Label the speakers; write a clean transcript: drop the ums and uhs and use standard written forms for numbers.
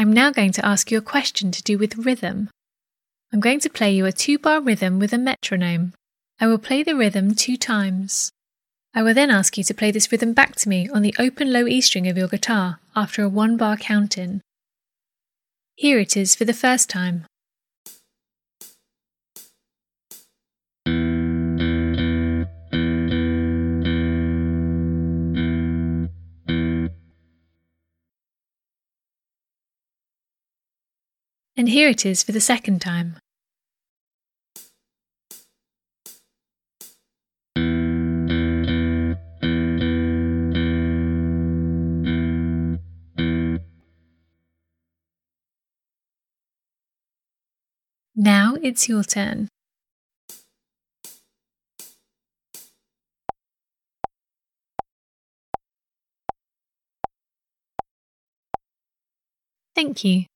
Speaker 1: I'm now going to ask you a question to do with rhythm. I'm going to play you a 2-bar rhythm with a metronome. I will play the rhythm 2 times. I will then ask you to play this rhythm back to me on the open low E string of your guitar after a 1-bar count-in. Here it is for the first time. And here it is for the second time. Now it's your turn. Thank you.